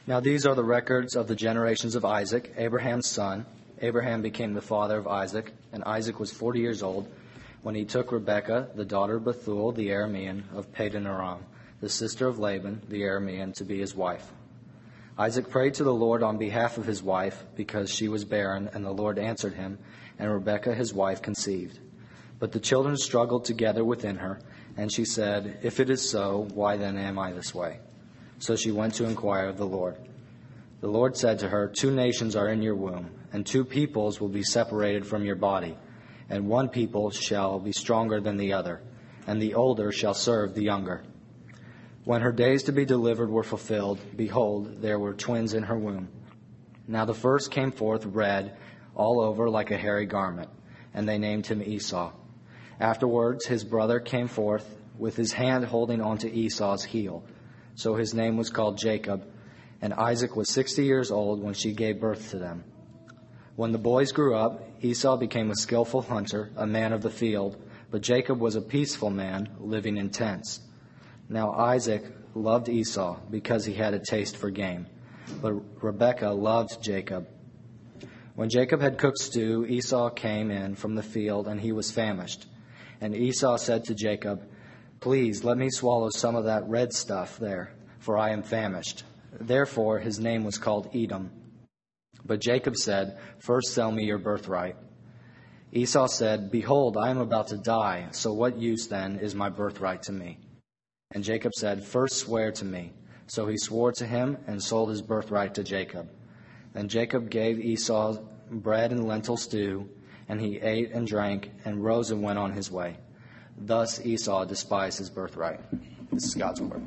Now these are the records of the generations of Isaac, Abraham's son. Abraham became the father of Isaac, and Isaac was 40 years old when he took Rebekah, the daughter of Bethuel the Aramean of Padan Aram, the sister of Laban the Aramean, to be his wife. Isaac prayed to the Lord on behalf of his wife, because she was barren, and the Lord answered him, and Rebekah his wife conceived. But the children struggled together within her, and she said, "If it is so, why then am I this way?" So she went to inquire of the Lord. The Lord said to her, "Two nations are in your womb, and two peoples will be separated from your body, and one people shall be stronger than the other, and the older shall serve the younger." When her days to be delivered were fulfilled, behold, there were twins in her womb. Now the first came forth red all over like a hairy garment, and they named him Esau. Afterwards his brother came forth with his hand holding onto Esau's heel. So his name was called Jacob, and Isaac was 60 years old when she gave birth to them. When the boys grew up, Esau became a skillful hunter, a man of the field, but Jacob was a peaceful man, living in tents. Now Isaac loved Esau because he had a taste for game, but Rebekah loved Jacob. When Jacob had cooked stew, Esau came in from the field, and he was famished. And Esau said to Jacob, "Please let me swallow some of that red stuff there, for I am famished." Therefore his name was called Edom. But Jacob said, "First sell me your birthright." Esau said, "Behold, I am about to die, so what use then is my birthright to me?" And Jacob said, "First swear to me." So he swore to him and sold his birthright to Jacob. Then Jacob gave Esau bread and lentil stew, and he ate and drank and rose and went on his way. Thus Esau despised his birthright. This is God's word.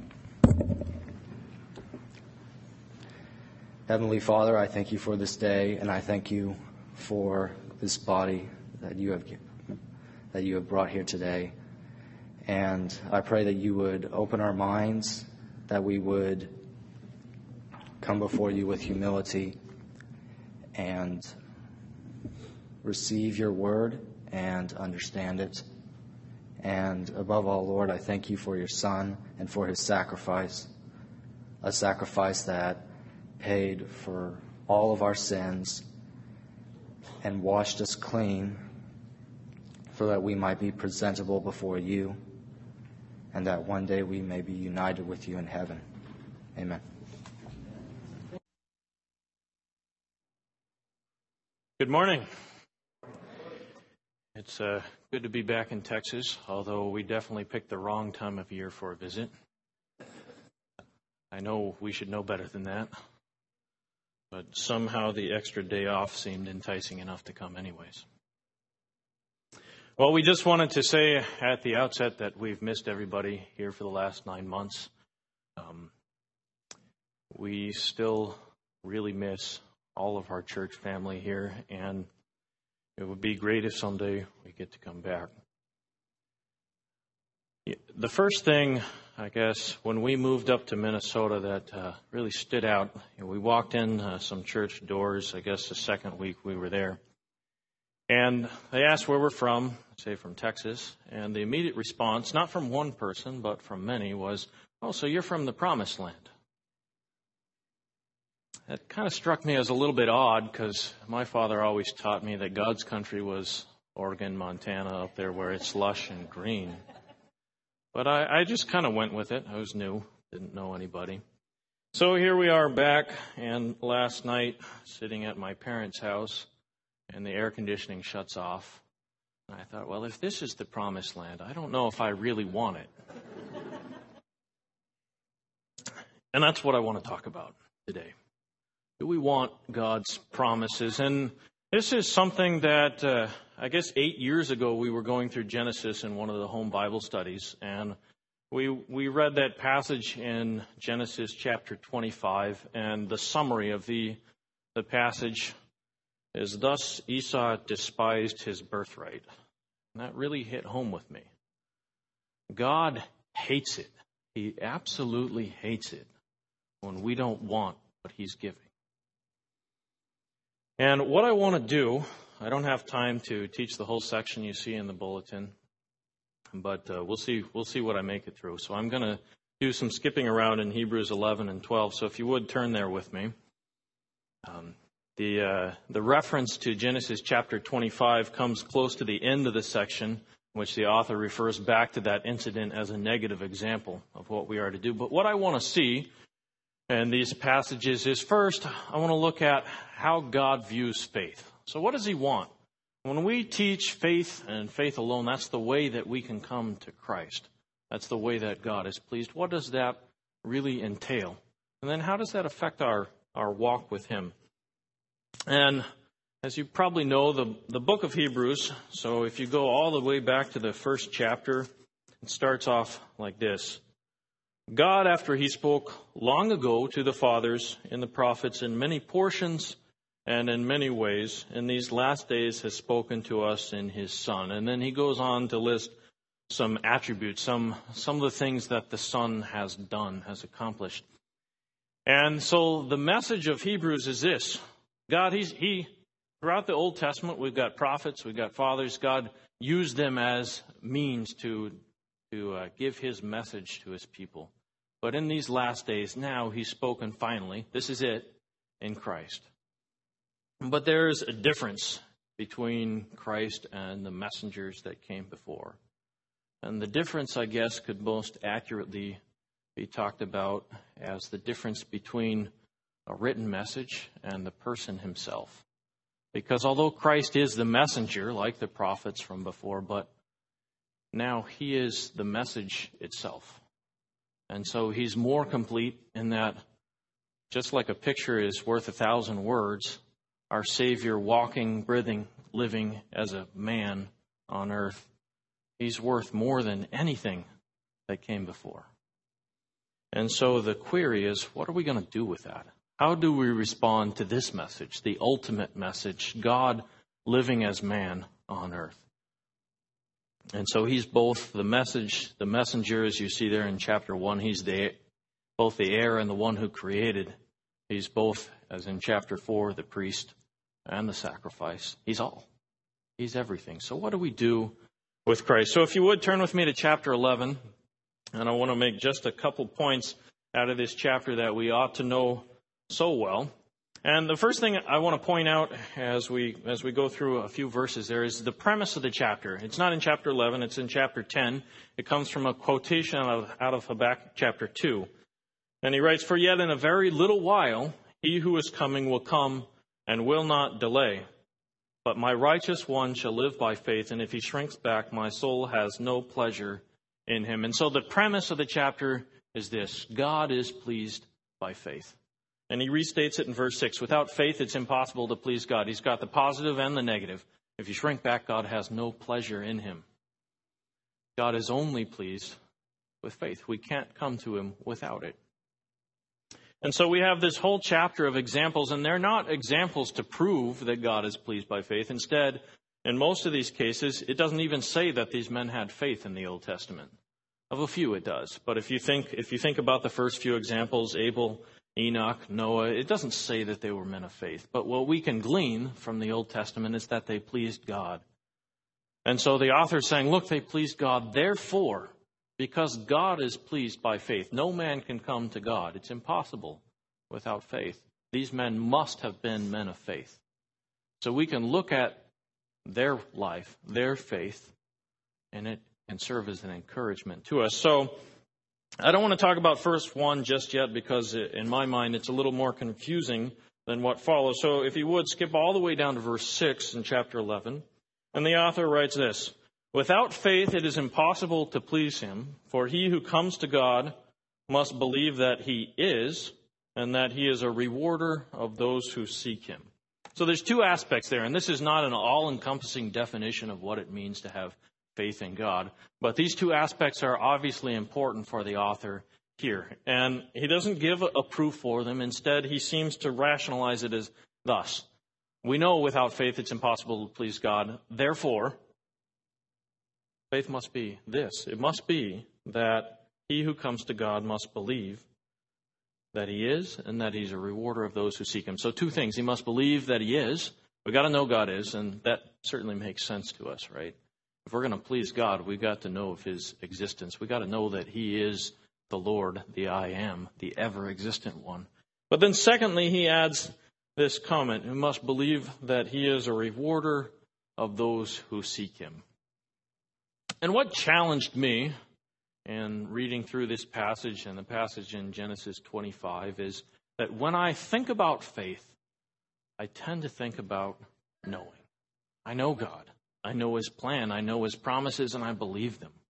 Heavenly Father, I thank you for this day, and I thank you for this body that you have brought here today. And I pray that you would open our minds, that we would come before you with humility and receive your word and understand it. And above all, Lord, I thank you for your Son and for his sacrifice, a sacrifice that paid for all of our sins and washed us clean so that we might be presentable before you and that one day we may be united with you in heaven. Amen. Good morning. It's good to be back in Texas, although we definitely picked the wrong time of year for a visit. I know we should know better than that, but somehow the extra day off seemed enticing enough to come anyways. Well, we just wanted to say at the outset that we've missed everybody here for the last 9 months. We still really miss all of our church family here, and it would be great if someday we get to come back. The first thing, I guess, when we moved up to Minnesota that really stood out, we walked in some church doors, I guess the second week we were there. And they asked where we're from, say from Texas, and the immediate response, not from one person, but from many, was, "Oh, so you're from the Promised Land." That kind of struck me as a little bit odd, because my father always taught me that God's country was Oregon, Montana, up there where it's lush and green. But I just kind of went with it. I was new, didn't know anybody. So here we are back, and last night, sitting at my parents' house, and the air conditioning shuts off. And I thought, well, if this is the Promised Land, I don't know if I really want it. And that's what I want to talk about today. Do we want God's promises? And this is something that, I guess 8 years ago, we were going through Genesis in one of the home Bible studies. And we read that passage in Genesis chapter 25. And the summary of the passage is, "Thus Esau despised his birthright." And that really hit home with me. God hates it. He absolutely hates it when we don't want what he's giving. And what I want to do, I don't have time to teach the whole section you see in the bulletin, but we'll see what I make it through. So I'm going to do some skipping around in Hebrews 11 and 12. So if you would turn there with me. The reference to Genesis chapter 25 comes close to the end of the section, in which the author refers back to that incident as a negative example of what we are to do. But what I want to see in these passages is, first, I want to look at how God views faith. So what does he want? When we teach faith and faith alone, that's the way that we can come to Christ. That's the way that God is pleased. What does that really entail? And then how does that affect our walk with him? And as you probably know, the book of Hebrews, so if you go all the way back to the first chapter, it starts off like this. God, after he spoke long ago to the fathers in the prophets in many portions and in many ways, in these last days has spoken to us in his Son. And then he goes on to list some attributes, some of the things that the Son has done, has accomplished. And so the message of Hebrews is this. God, he throughout the Old Testament, we've got prophets, we've got fathers. God used them as means to give his message to his people. But in these last days, now he's spoken finally. This is it, in Christ. But there's a difference between Christ and the messengers that came before. And the difference, I guess, could most accurately be talked about as the difference between a written message and the person himself. Because although Christ is the messenger, like the prophets from before, but now he is the message itself. And so he's more complete in that, just like a picture is worth 1,000 words, our Savior walking, breathing, living as a man on earth, he's worth more than anything that came before. And so the query is, what are we going to do with that? How do we respond to this message, the ultimate message, God living as man on earth? And so he's both the message, the messenger, as you see there in chapter 1. He's both the heir and the one who created. He's both, as in chapter 4, the priest and the sacrifice. He's all. He's everything. So what do we do with Christ? So if you would turn with me to chapter 11, and I want to make just a couple points out of this chapter that we ought to know so well. And the first thing I want to point out as we go through a few verses there is the premise of the chapter. It's not in chapter 11, it's in chapter 10. It comes from a quotation out of Habakkuk chapter 2. And he writes, "For yet in a very little while he who is coming will come and will not delay. But my righteous one shall live by faith, and if he shrinks back, my soul has no pleasure in him." And so the premise of the chapter is this: God is pleased by faith. And he restates it in verse 6. Without faith, it's impossible to please God. He's got the positive and the negative. If you shrink back, God has no pleasure in him. God is only pleased with faith. We can't come to him without it. And so we have this whole chapter of examples, and they're not examples to prove that God is pleased by faith. Instead, in most of these cases, it doesn't even say that these men had faith in the Old Testament. Of a few, it does. But if you think about the first few examples, Abel, Enoch, Noah, it doesn't say that they were men of faith. But what we can glean from the Old Testament is that they pleased God. And so the author is saying, look, they pleased God. Therefore, because God is pleased by faith, no man can come to God. It's impossible without faith. These men must have been men of faith. So we can look at their life, their faith, and it can serve as an encouragement to us. So I don't want to talk about verse 1 just yet because in my mind it's a little more confusing than what follows. So if you would, skip all the way down to verse 6 in chapter 11. And the author writes this: "Without faith it is impossible to please him, for he who comes to God must believe that he is, and that he is a rewarder of those who seek him." So there's two aspects there, and this is not an all-encompassing definition of what it means to have faith in God. But these two aspects are obviously important for the author here. And he doesn't give a proof for them. Instead, he seems to rationalize it as thus: we know without faith it's impossible to please God. Therefore, faith must be this. It must be that he who comes to God must believe that he is and that he's a rewarder of those who seek him. So two things. He must believe that he is. We've got to know God is, and that certainly makes sense to us, right? If we're going to please God, we've got to know of his existence. We've got to know that he is the Lord, the I am, the ever-existent one. But then secondly, he adds this comment, "You must believe that he is a rewarder of those who seek him." And what challenged me in reading through this passage and the passage in Genesis 25 is that when I think about faith, I tend to think about knowing. I know God. I know his plan. I know his promises, and I believe them.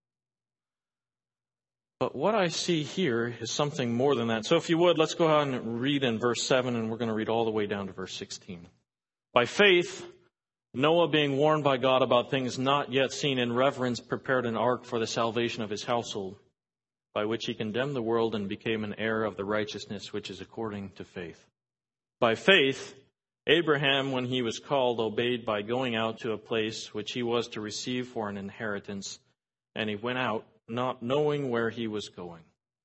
But what I see here is something more than that. So if you would, let's go ahead and read in verse 7, and we're going to read all the way down to verse 16. By faith, Noah, being warned by God about things not yet seen, in reverence prepared an ark for the salvation of his household, by which he condemned the world and became an heir of the righteousness which is according to faith. By faith, Abraham, when he was called, obeyed by going out to a place which he was to receive for an inheritance, and he went out, not knowing where he was going.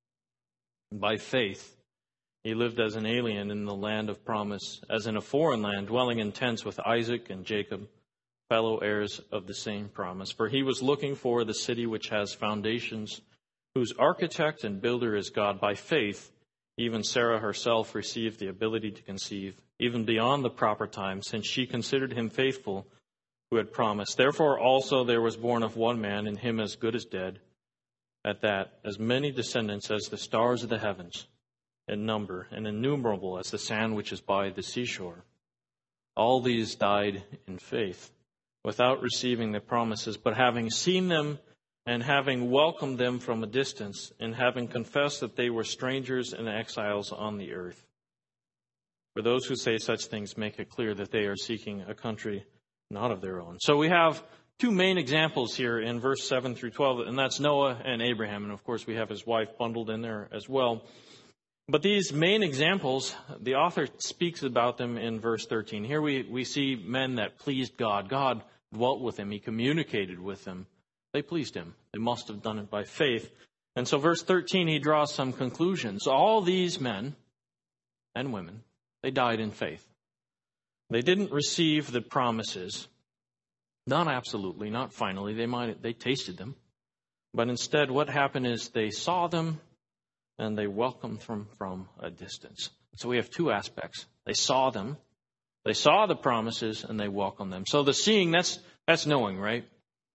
By faith, he lived as an alien in the land of promise, as in a foreign land, dwelling in tents with Isaac and Jacob, fellow heirs of the same promise. For he was looking for the city which has foundations, whose architect and builder is God. By faith, even Sarah herself received the ability to conceive, even beyond the proper time, since she considered him faithful who had promised. Therefore also there was born of one man, in him as good as dead, at that, as many descendants as the stars of the heavens, in number, and innumerable as the sand which is by the seashore. All these died in faith, without receiving the promises, but having seen them and having welcomed them from a distance, and having confessed that they were strangers and exiles on the earth. For those who say such things make it clear that they are seeking a country not of their own. So we have two main examples here in verse 7 through 12, and that's Noah and Abraham. And of course, we have his wife bundled in there as well. But these main examples, the author speaks about them in verse 13. Here we see men that pleased God. God dwelt with them. He communicated with them. They pleased him. They must have done it by faith. And so verse 13, he draws some conclusions. All these men and women, they died in faith. They didn't receive the promises. Not absolutely, not finally. They tasted them. But instead, what happened is they saw them and they welcomed them from a distance. So we have two aspects. They saw them. They saw the promises and they welcomed them. So the seeing, that's knowing, right?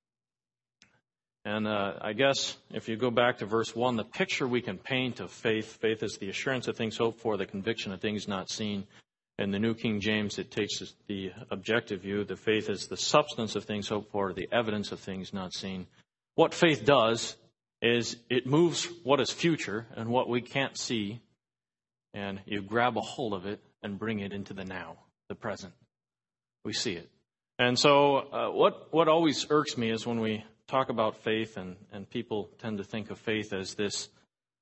And I guess if you go back to verse 1, the picture we can paint of faith is the assurance of things hoped for, the conviction of things not seen. In the New King James, it takes the objective view. The faith is the substance of things hoped for, the evidence of things not seen. What faith does is it moves what is future and what we can't see, and you grab a hold of it and bring it into the now, the present. We see it. And so what always irks me is when we talk about faith, and people tend to think of faith as this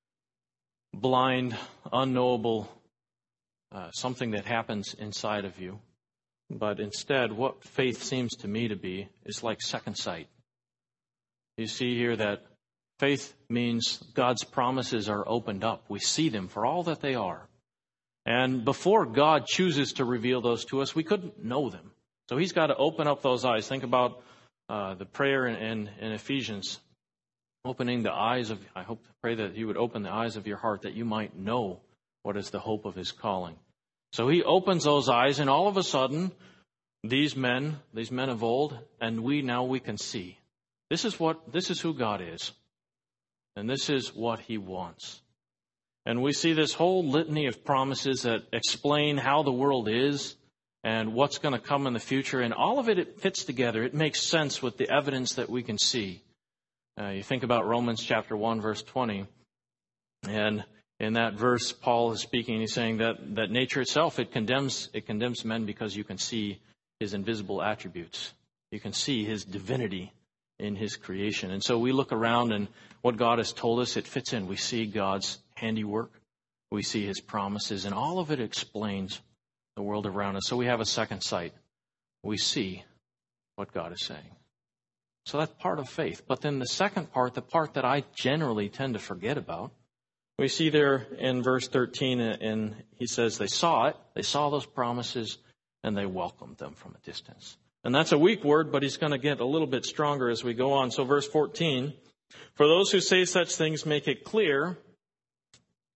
blind, unknowable, something that happens inside of you. But instead, what faith seems to me to be is like second sight. You see here that faith means God's promises are opened up. We see them for all that they are. And before God chooses to reveal those to us, we couldn't know them. So he's got to open up those eyes. Think about the prayer in Ephesians, opening the eyes of, pray that he would open the eyes of your heart that you might know what is the hope of his calling. So he opens those eyes, and all of a sudden, these men of old, and we can see. This is who God is. And this is what he wants. And we see this whole litany of promises that explain how the world is and what's going to come in the future. And all of it fits together. It makes sense with the evidence that we can see. You think about Romans chapter 1, verse 20. And in that verse, Paul is speaking. He's saying that nature itself, it condemns men because you can see his invisible attributes. You can see his divinity in his creation. And so we look around, and what God has told us, it fits in. We see God's handiwork. We see his promises, and all of it explains the world around us. So we have a second sight. We see what God is saying. So that's part of faith. But then the second part, the part that I generally tend to forget about, we see there in verse 13, and he says they saw it, they saw those promises, and they welcomed them from a distance. And that's a weak word, but he's going to get a little bit stronger as we go on. So verse 14, for those who say such things make it clear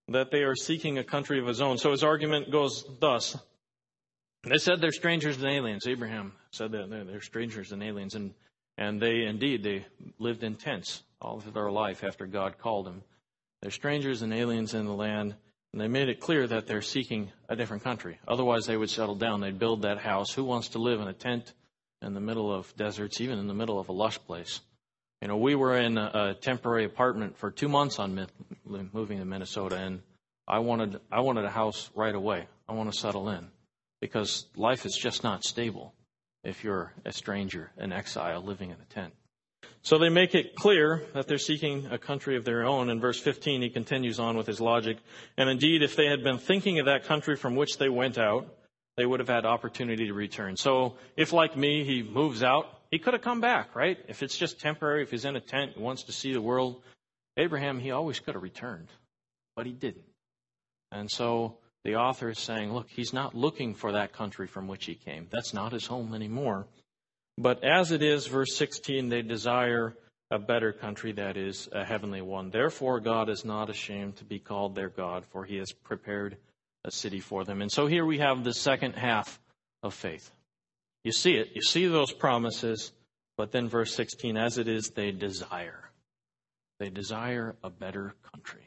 that they are seeking a country of his own. So his argument goes thus. They said they're strangers and aliens. Abraham said that they're strangers and aliens. And they lived in tents all of their life after God called them. They're strangers and aliens in the land. And they made it clear that they're seeking a different country. Otherwise, they would settle down. They'd build that house. Who wants to live in a tent in the middle of deserts, even in the middle of a lush place? You know, we were in a temporary apartment for 2 months on moving to Minnesota, and I wanted a house right away. I want to settle in because life is just not stable if you're a stranger, an exile living in a tent. So they make it clear that they're seeking a country of their own. In verse 15, he continues on with his logic. And indeed, if they had been thinking of that country from which they went out, they would have had opportunity to return. So if, like me, he moves out, he could have come back, right? If it's just temporary, if he's in a tent, he wants to see the world, Abraham, he always could have returned, but he didn't. And so the author is saying, look, he's not looking for that country from which he came. That's not his home anymore. But as it is, verse 16, they desire a better country, that is, a heavenly one. Therefore, God is not ashamed to be called their God, for he has prepared a city for them. And so here we have the second half of faith. You see it. You see those promises. But then verse 16, as it is, they desire. They desire a better country.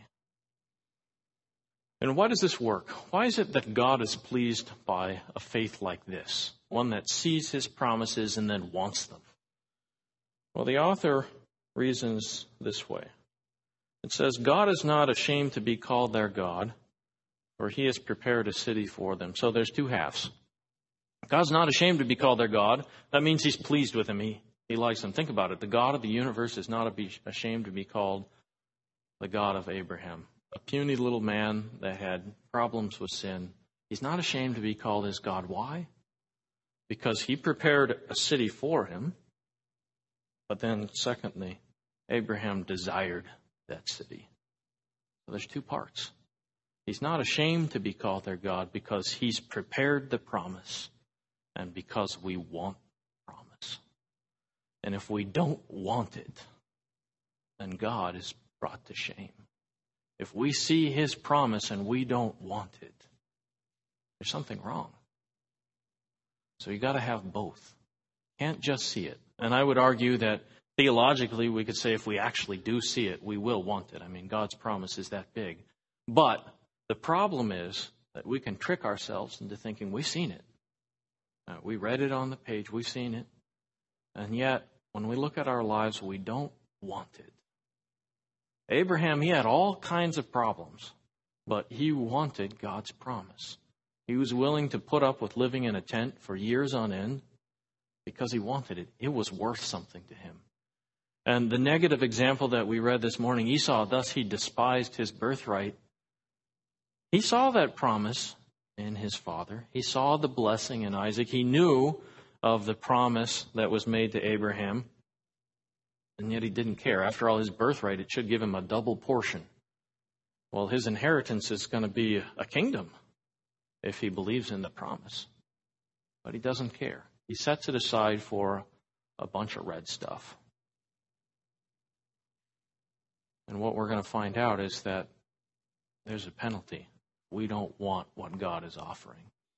And why does this work? Why is it that God is pleased by a faith like this? One that sees his promises and then wants them. Well, the author reasons this way. It says, God is not ashamed to be called their God, for he has prepared a city for them. So there's two halves. God's not ashamed to be called their God. That means he's pleased with him. He likes them. Think about it. The God of the universe is not ashamed to be called the God of Abraham. A puny little man that had problems with sin. He's not ashamed to be called his God. Why? Because he prepared a city for him. But then, secondly, Abraham desired that city. So there's two parts. He's not ashamed to be called their God because he's prepared the promise and because we want the promise. And if we don't want it, then God is brought to shame. If we see his promise and we don't want it, there's something wrong. So you got to have both. Can't just see it. And I would argue that theologically we could say if we actually do see it, we will want it. I mean, God's promise is that big. But the problem is that we can trick ourselves into thinking we've seen it. We read it on the page, we've seen it. And yet, when we look at our lives, we don't want it. Abraham, he had all kinds of problems, but he wanted God's promise. He was willing to put up with living in a tent for years on end because he wanted it. It was worth something to him. And the negative example that we read this morning, Esau, thus he despised his birthright. He saw that promise in his father. He saw the blessing in Isaac. He knew of the promise that was made to Abraham. And yet he didn't care. After all, his birthright, it should give him a double portion. Well, his inheritance is going to be a kingdom if he believes in the promise. But he doesn't care. He sets it aside for a bunch of red stuff. And what we're going to find out is that there's a penalty. We don't want what God is offering.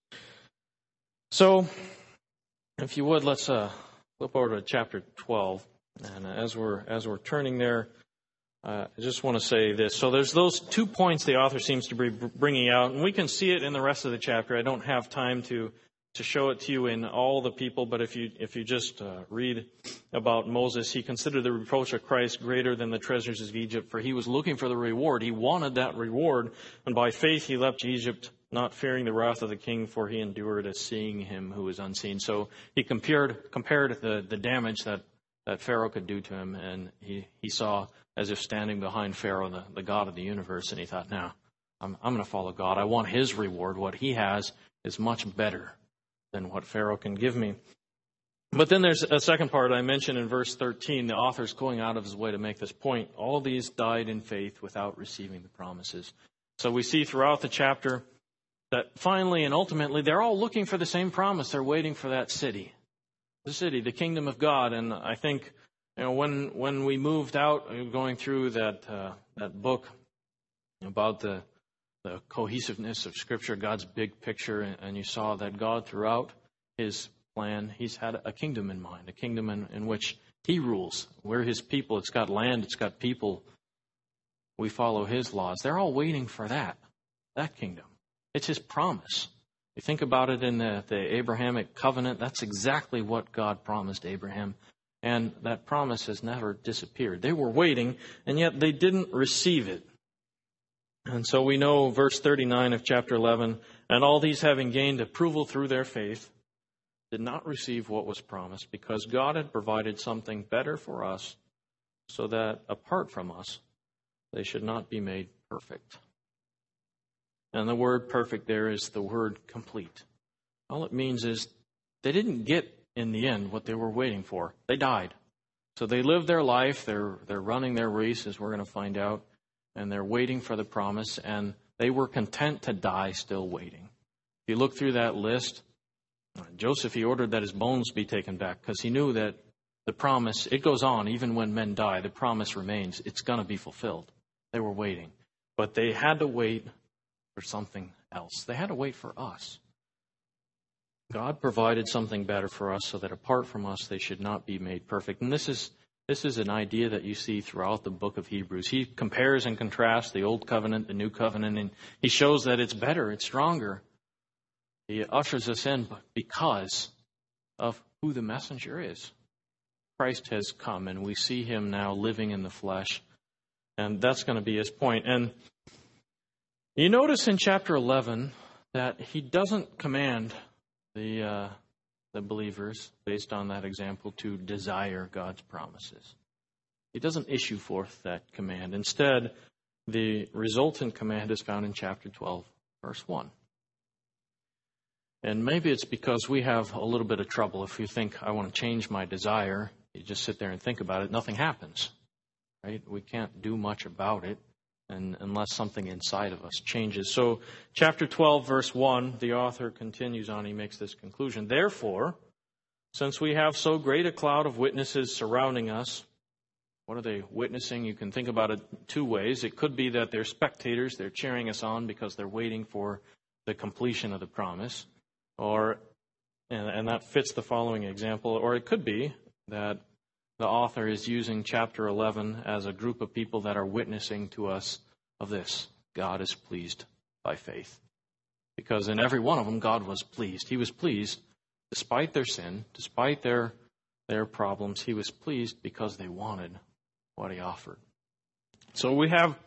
So, if you would, let's flip over to chapter 12. And as we're turning there, I just want to say this. So there's those 2 points the author seems to be bringing out, and we can see it in the rest of the chapter. I don't have time to show it to you in all the people, but if you just read about Moses, he considered the reproach of Christ greater than the treasures of Egypt, for he was looking for the reward. He wanted that reward, and by faith he left Egypt, not fearing the wrath of the king, for he endured as seeing him who is unseen. So he compared the damage that Pharaoh could do to him, and he saw as if standing behind Pharaoh, the God of the universe, and he thought, no, I'm going to follow God. I want his reward. What he has is much better than what Pharaoh can give me. But then there's a second part I mentioned in verse 13. The author's going out of his way to make this point. All these died in faith without receiving the promises. So we see throughout the chapter that finally and ultimately they're all looking for the same promise. They're waiting for that city. The city, the kingdom of God. And I think, when we moved out, going through that book about the the cohesiveness of Scripture, God's big picture, and you saw that God, throughout His plan, He's had a kingdom in mind, a kingdom in which He rules. We're His people. It's got land. It's got people. We follow His laws. They're all waiting for that kingdom. It's His promise. You think about it in the Abrahamic covenant, that's exactly what God promised Abraham. And that promise has never disappeared. They were waiting, and yet they didn't receive it. And so we know verse 39 of chapter 11, and all these having gained approval through their faith, did not receive what was promised, because God had provided something better for us, so that apart from us, they should not be made perfect. And the word perfect there is the word complete. All it means is they didn't get in the end what they were waiting for. They died. So they lived their life. They're running their race, as we're going to find out, and they're waiting for the promise, and they were content to die still waiting. If you look through that list, Joseph, he ordered that his bones be taken back because he knew that the promise, it goes on even when men die. The promise remains. It's going to be fulfilled. They were waiting. But they had to wait for something else. They had to wait for us. God provided something better for us so that apart from us, they should not be made perfect. And this is an idea that you see throughout the book of Hebrews. He compares and contrasts the old covenant, the new covenant, and he shows that it's better, it's stronger. He ushers us in because of who the messenger is. Christ has come, and we see him now living in the flesh. And that's going to be his point. And you notice in chapter 11 that he doesn't command the believers, based on that example, to desire God's promises. He doesn't issue forth that command. Instead, the resultant command is found in chapter 12, verse 1. And maybe it's because we have a little bit of trouble. If you think, I want to change my desire, you just sit there and think about it, nothing happens. Right? We can't do much about it unless something inside of us changes. So chapter 12, verse 1, the author continues on. He makes this conclusion. Therefore, since we have so great a cloud of witnesses surrounding us, what are they witnessing? You can think about it two ways. It could be that they're spectators. They're cheering us on because they're waiting for the completion of the promise. And that fits the following example. Or it could be that the author is using chapter 11 as a group of people that are witnessing to us of this. God is pleased by faith. Because in every one of them, God was pleased. He was pleased despite their sin, despite their problems. He was pleased because they wanted what he offered. So we have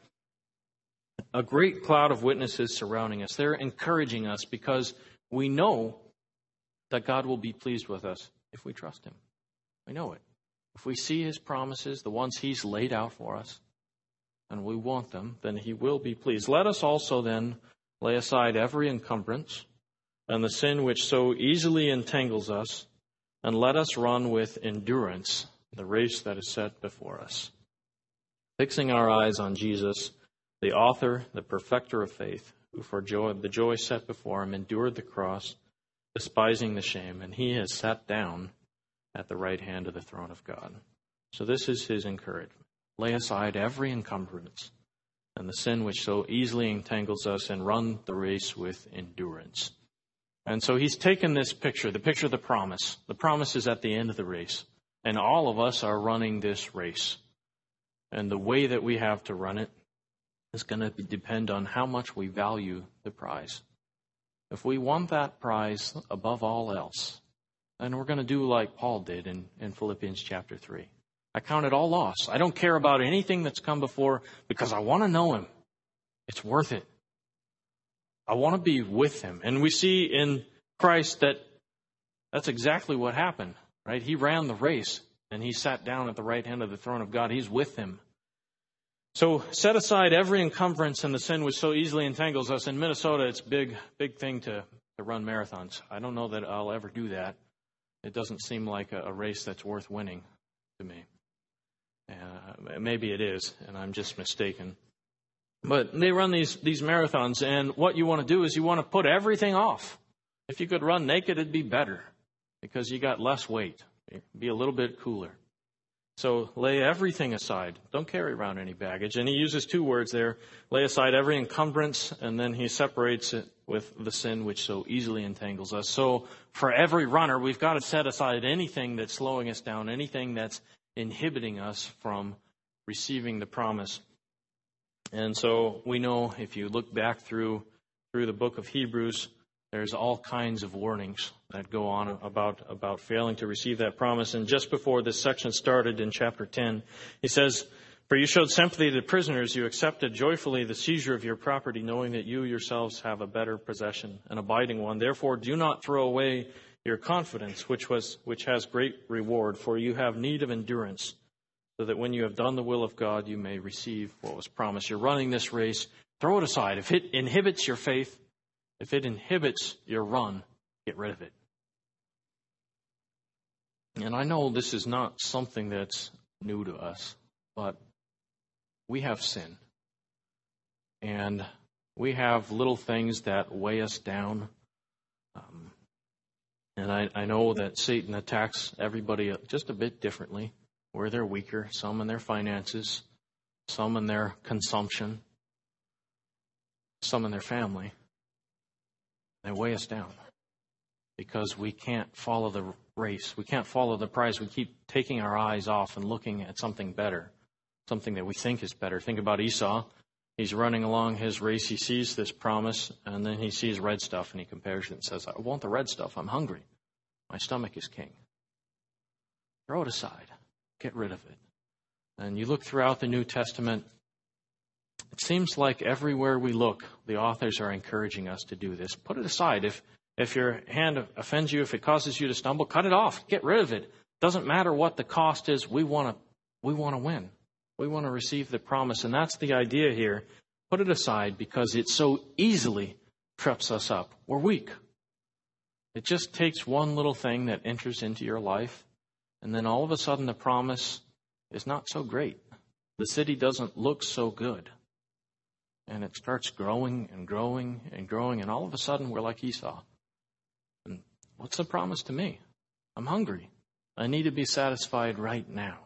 a great cloud of witnesses surrounding us. They're encouraging us because we know that God will be pleased with us if we trust him. We know it. If we see his promises, the ones he's laid out for us, and we want them, then he will be pleased. Let us also then lay aside every encumbrance and the sin which so easily entangles us, and let us run with endurance the race that is set before us. Fixing our eyes on Jesus, the author, the perfecter of faith, who for the joy set before him endured the cross, despising the shame, and he has sat down at the right hand of the throne of God. So this is his encouragement. Lay aside every encumbrance and the sin which so easily entangles us, and run the race with endurance. And so he's taken this picture, the picture of the promise. The promise is at the end of the race. And all of us are running this race. And the way that we have to run it is going to depend on how much we value the prize. If we want that prize above all else, then we're going to do like Paul did in Philippians chapter 3. I count it all loss. I don't care about anything that's come before because I want to know him. It's worth it. I want to be with him. And we see in Christ that that's exactly what happened, right? He ran the race and he sat down at the right hand of the throne of God. He's with him. So set aside every encumbrance and the sin which so easily entangles us. In Minnesota, it's a big thing to run marathons. I don't know that I'll ever do that. It doesn't seem like a race that's worth winning to me. Maybe it is, and I'm just mistaken. But they run these marathons, and what you want to do is you want to put everything off. If you could run naked, it'd be better because you got less weight. It'd be a little bit cooler. So lay everything aside. Don't carry around any baggage. And he uses two words there, lay aside every encumbrance, and then he separates it with the sin which so easily entangles us. So for every runner, we've got to set aside anything that's slowing us down, anything that's inhibiting us from receiving the promise. And so we know if you look back through the book of Hebrews, there's all kinds of warnings that go on about failing to receive that promise. And just before this section started in chapter 10, he says, "For you showed sympathy to the prisoners, you accepted joyfully the seizure of your property, knowing that you yourselves have a better possession, an abiding one. Therefore do not throw away your confidence, which has great reward, for you have need of endurance, so that when you have done the will of God, you may receive what was promised." You're running this race, throw it aside. If it inhibits your faith, if it inhibits your run, get rid of it. And I know this is not something that's new to us, but we have sin. And we have little things that weigh us down. And I know that Satan attacks everybody just a bit differently, where they're weaker, some in their finances, some in their consumption, some in their family. They weigh us down because we can't follow the race. We can't follow the prize. We keep taking our eyes off and looking at something better, something that we think is better. Think about Esau. He's running along his race. He sees this promise, and then he sees red stuff, and he compares it and says, "I want the red stuff. I'm hungry. My stomach is king." Throw it aside. Get rid of it. And you look throughout the New Testament, it seems like everywhere we look, the authors are encouraging us to do this. Put it aside. If your hand offends you, if it causes you to stumble, cut it off. Get rid of it. Doesn't matter what the cost is. We want to win. We want to receive the promise. And that's the idea here. Put it aside because it so easily trips us up. We're weak. It just takes one little thing that enters into your life, and then all of a sudden the promise is not so great. The city doesn't look so good. And it starts growing and growing and growing, and all of a sudden we're like Esau. And what's the promise to me? I'm hungry. I need to be satisfied right now.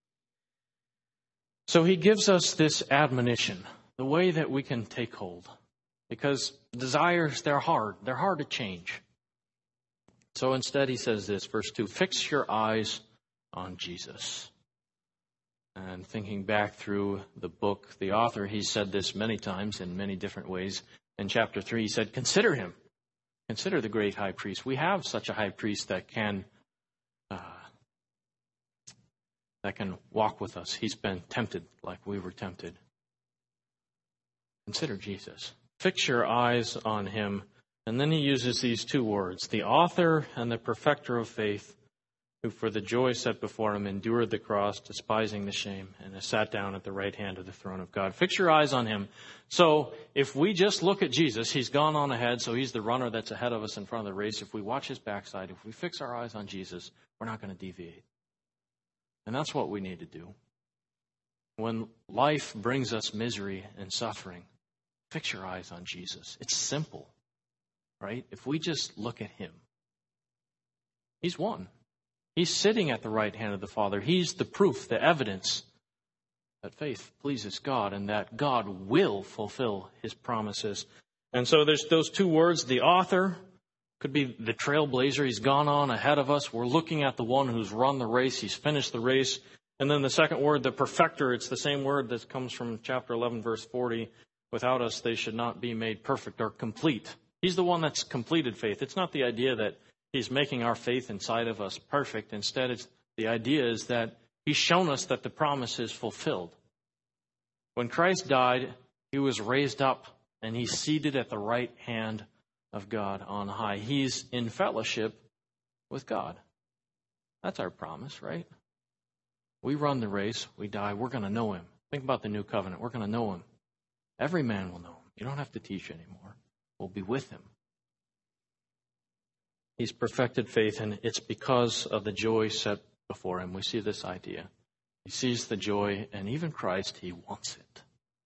So he gives us this admonition, the way that we can take hold. Because desires, they're hard. They're hard to change. So instead he says this, verse 2, "Fix your eyes on Jesus." And thinking back through the book, the author, he said this many times in many different ways. In chapter 3, he said, consider him. Consider the great high priest. We have such a high priest that can walk with us. He's been tempted like we were tempted. Consider Jesus. Fix your eyes on him. And then he uses these two words, the author and the perfecter of faith, who for the joy set before him endured the cross, despising the shame, and has sat down at the right hand of the throne of God. Fix your eyes on him. So if we just look at Jesus, he's gone on ahead, so he's the runner that's ahead of us in front of the race. If we watch his backside, if we fix our eyes on Jesus, we're not going to deviate. And that's what we need to do. When life brings us misery and suffering, fix your eyes on Jesus. It's simple, right? If we just look at him, he's won. He's sitting at the right hand of the Father. He's the proof, the evidence that faith pleases God and that God will fulfill his promises. And so there's those two words, the author, could be the trailblazer. He's gone on ahead of us. We're looking at the one who's run the race. He's finished the race. And then the second word, the perfecter, it's the same word that comes from chapter 11, verse 40. Without us, they should not be made perfect or complete. He's the one that's completed faith. It's not the idea that he's making our faith inside of us perfect. Instead, the idea is that he's shown us that the promise is fulfilled. When Christ died, he was raised up and he's seated at the right hand of God on high. He's in fellowship with God. That's our promise, right? We run the race, we die, we're going to know him. Think about the new covenant. We're going to know him. Every man will know him. You don't have to teach anymore. We'll be with him. He's perfected faith, and it's because of the joy set before him. We see this idea. He sees the joy, and even Christ, he wants it.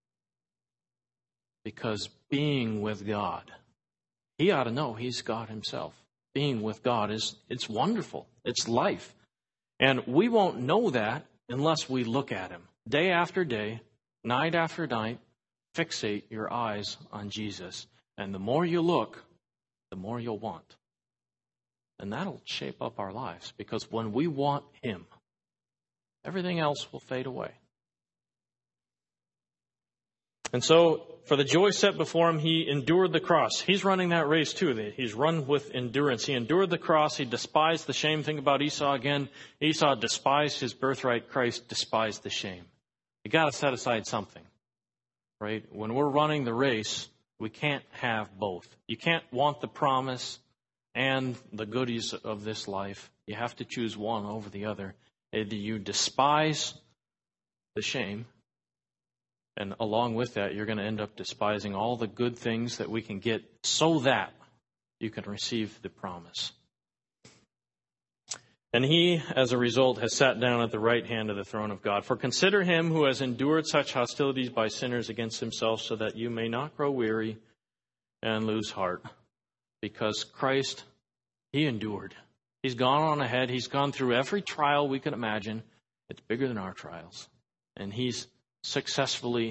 Because being with God, he ought to know he's God himself. Being with God it's wonderful. It's life. And we won't know that unless we look at him. Day after day, night after night, fixate your eyes on Jesus. And the more you look, the more you'll want. And that'll shape up our lives, because when we want him, everything else will fade away. And so, for the joy set before him, he endured the cross. He's running that race too. He's run with endurance. He endured the cross. He despised the shame. Think about Esau again. Esau despised his birthright. Christ despised the shame. You got to set aside something, right? When we're running the race, we can't have both. You can't want the promise and the goodies of this life. You have to choose one over the other. Either you despise the shame, and along with that, you're going to end up despising all the good things that we can get so that you can receive the promise. And he, as a result, has sat down at the right hand of the throne of God. For consider him who has endured such hostilities by sinners against himself, so that you may not grow weary and lose heart. Because Christ, he endured. He's gone on ahead. He's gone through every trial we can imagine. It's bigger than our trials. And he's successfully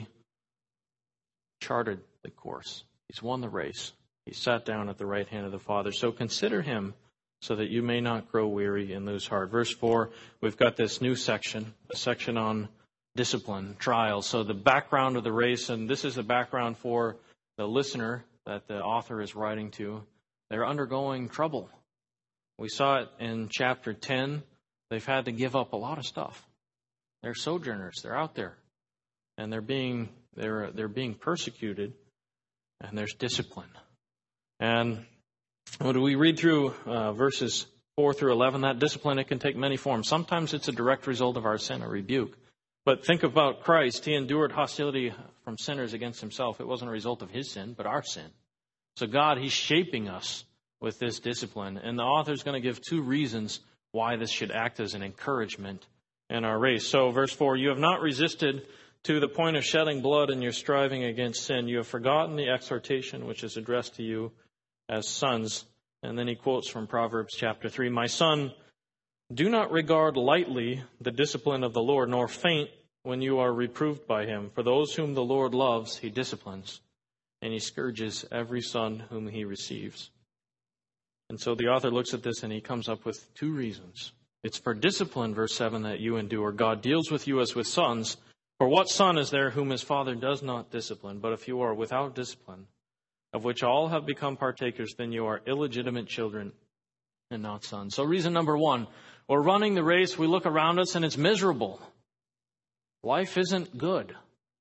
charted the course. He's won the race. He sat down at the right hand of the Father. So consider him, so that you may not grow weary and lose heart. Verse 4, we've got this new section, a section on discipline, trials. So the background of the race, and this is the background for the listener that the author is writing to. They're undergoing trouble. We saw it in chapter 10. They've had to give up a lot of stuff. They're sojourners. They're out there. And they're being persecuted, and there's discipline. And when we read through verses 4 through 11, that discipline, it can take many forms. Sometimes it's a direct result of our sin, a rebuke. But think about Christ. He endured hostility from sinners against himself. It wasn't a result of his sin, but our sin. So God, he's shaping us with this discipline. And the author's going to give 2 reasons why this should act as an encouragement in our race. So verse 4, you have not resisted to the point of shedding blood in your striving against sin. You have forgotten the exhortation which is addressed to you as sons. And then he quotes from Proverbs chapter 3, my son, do not regard lightly the discipline of the Lord, nor faint when you are reproved by him. For those whom the Lord loves, he disciplines, and he scourges every son whom he receives. And so the author looks at this and he comes up with 2 reasons. It's for discipline, verse 7, that you endure. God deals with you as with sons. For what son is there whom his father does not discipline? But if you are without discipline, of which all have become partakers, then you are illegitimate children and not sons. So reason number 1, we're running the race, we look around us, and it's miserable. Life isn't good.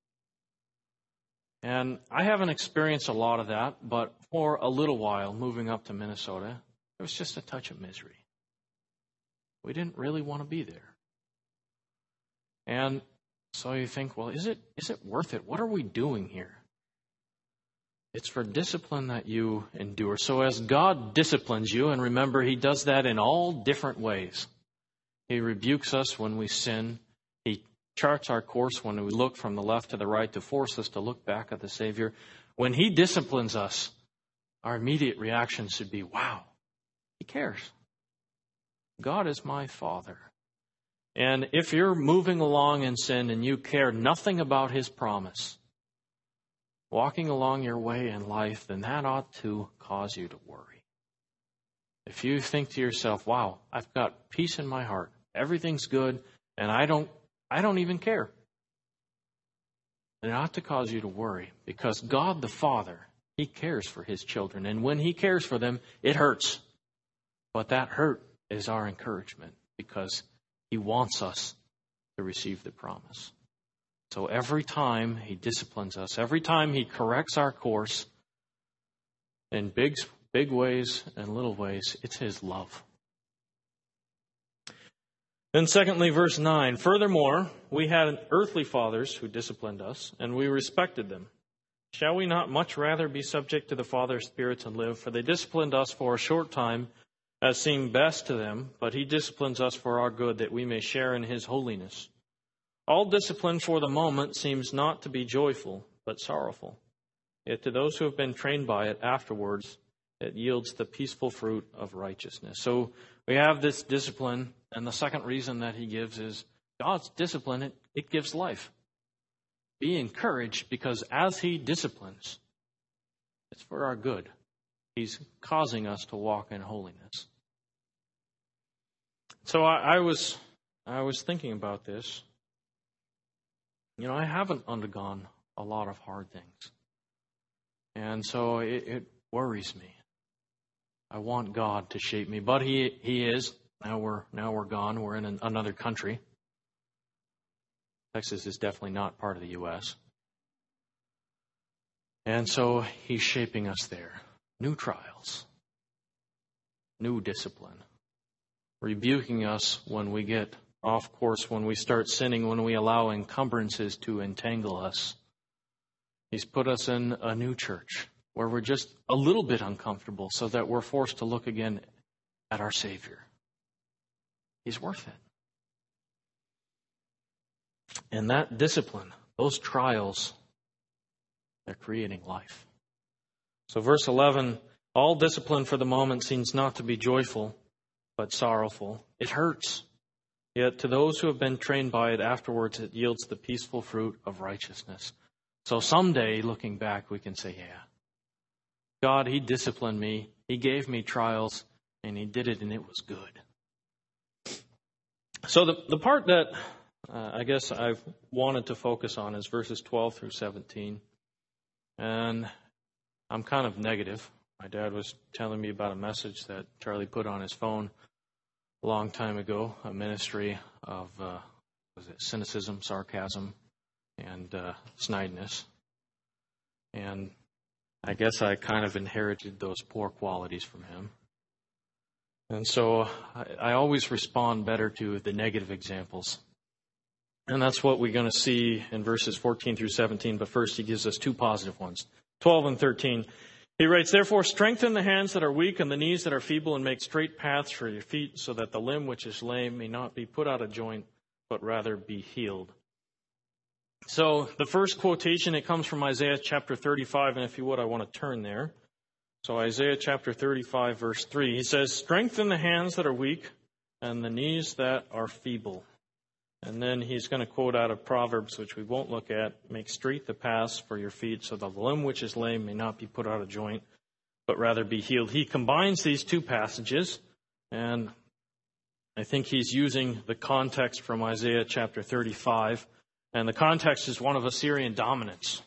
And I haven't experienced a lot of that, but for a little while, moving up to Minnesota, it was just a touch of misery. We didn't really want to be there. And so you think, well, is it worth it? What are we doing here? It's for discipline that you endure. So as God disciplines you, and remember, he does that in all different ways. He rebukes us when we sin. He charts our course when we look from the left to the right to force us to look back at the Savior. When he disciplines us, our immediate reaction should be, wow, he cares. God is my Father. And if you're moving along in sin and you care nothing about his promise, walking along your way in life, then that ought to cause you to worry. If you think to yourself, wow, I've got peace in my heart, everything's good, and I don't even care, then it ought to cause you to worry, because God the Father, he cares for his children. And when he cares for them, it hurts. But that hurt is our encouragement, because he wants us to receive the promise. So every time he disciplines us, every time he corrects our course in big ways and little ways, it's his love. Then secondly, verse 9, furthermore, we had earthly fathers who disciplined us, and we respected them. Shall we not much rather be subject to the Father's spirits and live? For they disciplined us for a short time, as seemed best to them, but he disciplines us for our good, that we may share in his holiness. All discipline for the moment seems not to be joyful, but sorrowful. Yet to those who have been trained by it afterwards, it yields the peaceful fruit of righteousness. So we have this discipline, and the second reason that he gives is God's discipline, it gives life. Be encouraged, because as He disciplines, it's for our good. He's causing us to walk in holiness. So I was thinking about this. I haven't undergone a lot of hard things. And so it worries me. I want God to shape me, but He is. Now we're gone. We're in another country. Texas is definitely not part of the U.S. And so He's shaping us there. New trials, new discipline, rebuking us when we get off course, when we start sinning, when we allow encumbrances to entangle us. He's put us in a new church where we're just a little bit uncomfortable, so that we're forced to look again at our Savior. He's worth it. And that discipline, those trials, they're creating life. So verse 11, all discipline for the moment seems not to be joyful, but sorrowful. It hurts. Yet to those who have been trained by it, afterwards it yields the peaceful fruit of righteousness. So someday, looking back, we can say, yeah, God, He disciplined me. He gave me trials, and He did it, and it was good. So the part that I guess I've wanted to focus on is verses 12 through 17. And I'm kind of negative. My dad was telling me about a message that Charlie put on his phone a long time ago, a ministry of cynicism, sarcasm, and snideness. And I guess I kind of inherited those poor qualities from him. And so I always respond better to the negative examples. And that's what we're going to see in verses 14 through 17. But first, he gives us two positive ones. 12 and 13. He writes, therefore, strengthen the hands that are weak and the knees that are feeble, and make straight paths for your feet, so that the limb which is lame may not be put out of joint, but rather be healed. So the first quotation, it comes from Isaiah chapter 35, and if you would, I want to turn there. So Isaiah chapter 35, verse 3, he says, strengthen the hands that are weak and the knees that are feeble. And then he's going to quote out of Proverbs, which we won't look at, make straight the paths for your feet, so that the limb which is lame may not be put out of joint, but rather be healed. He combines these two passages, and I think he's using the context from Isaiah chapter 35, and the context is one of Assyrian dominance.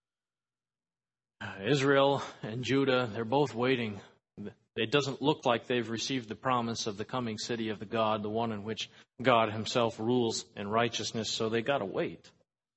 Israel and Judah, they're both waiting. It doesn't look like they've received the promise of the coming city of the God, the one in which God Himself rules in righteousness, so they got to wait.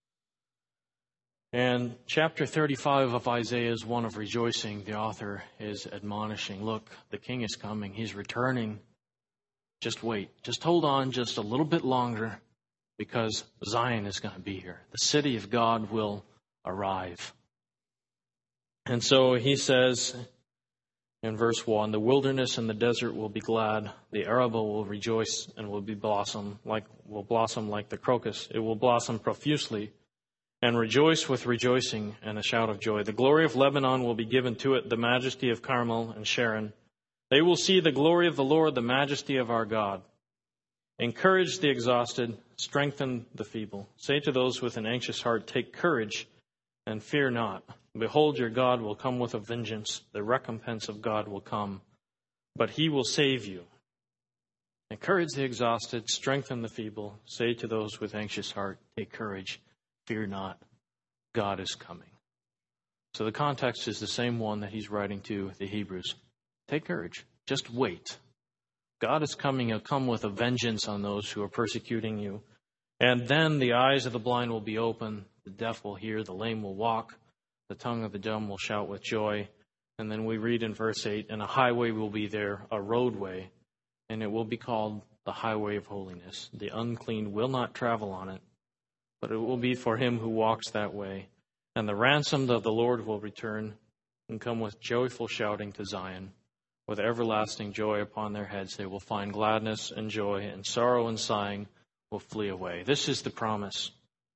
And chapter 35 of Isaiah is one of rejoicing. The author is admonishing, look, the king is coming. He's returning. Just wait. Just hold on just a little bit longer, because Zion is going to be here. The city of God will arrive. And so he says in verse 1, the wilderness and the desert will be glad. The Arabah will rejoice and will blossom like the crocus. It will blossom profusely and rejoice with rejoicing and a shout of joy. The glory of Lebanon will be given to it, the majesty of Carmel and Sharon. They will see the glory of the Lord, the majesty of our God. Encourage the exhausted, strengthen the feeble. Say to those with an anxious heart, take courage and fear not. Behold, your God will come with a vengeance. The recompense of God will come, but He will save you. Encourage the exhausted, strengthen the feeble. Say to those with anxious heart, take courage, fear not. God is coming. So the context is the same one that he's writing to the Hebrews. Take courage. Just wait. God is coming. He'll come with a vengeance on those who are persecuting you. And then the eyes of the blind will be open. The deaf will hear. The lame will walk. The tongue of the dumb will shout with joy. And then we read in verse 8, and a highway will be there, a roadway, and it will be called the highway of holiness. The unclean will not travel on it, but it will be for him who walks that way. And the ransomed of the Lord will return and come with joyful shouting to Zion. With everlasting joy upon their heads, they will find gladness and joy, and sorrow and sighing will flee away. This is the promise.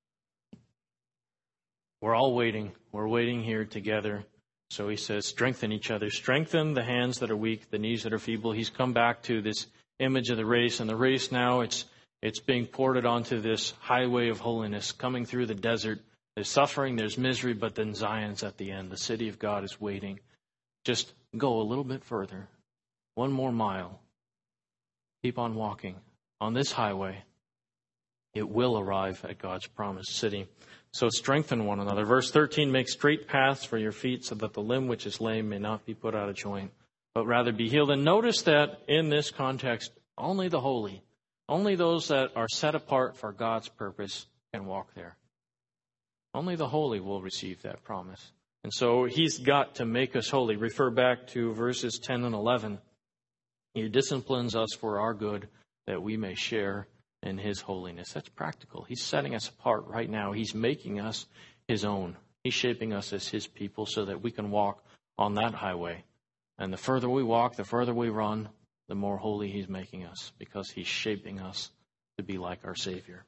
We're all waiting. We're waiting here together. So he says, strengthen each other. Strengthen the hands that are weak, the knees that are feeble. He's come back to this image of the race. And the race now, it's It's being ported onto this highway of holiness, coming through the desert. There's suffering, there's misery, but then Zion's at the end. The city of God is waiting. Just go a little bit further. One more mile. Keep on walking on this highway. It will arrive at God's promised city. So strengthen one another. Verse 13, make straight paths for your feet so that the limb which is lame may not be put out of joint, but rather be healed. And notice that in this context, only the holy, only those that are set apart for God's purpose can walk there. Only the holy will receive that promise. And so he's got to make us holy. Refer back to verses 10 and 11. He disciplines us for our good, that we may share in his holiness. That's practical. He's setting us apart right now. He's making us his own. He's shaping us as his people so that we can walk on that highway. And the further we walk, the further we run, the more holy he's making us, because he's shaping us to be like our Savior.